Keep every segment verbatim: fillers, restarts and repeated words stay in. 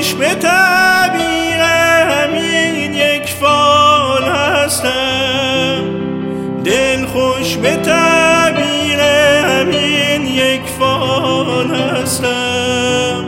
خوش به تعبیر همین یک فال هستم، دل خوش به تعبیر همین یک فال هستم.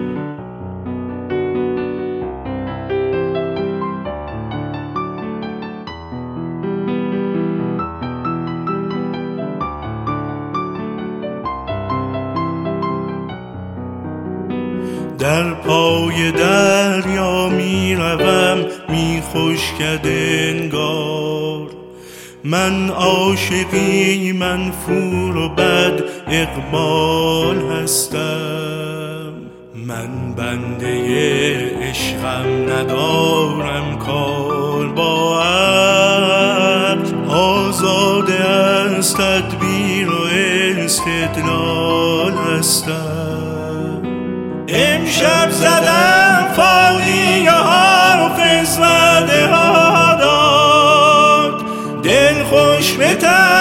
در پای دریا می روم می خشکد انگار، من عاشقی منفور و بد اقبال هستم. من بنده عشقم ندارم کار با عقل، آزاده از تدبیر و استدلال هستم. امشب زدم فاقی حرف زده ها داد، دل خوش به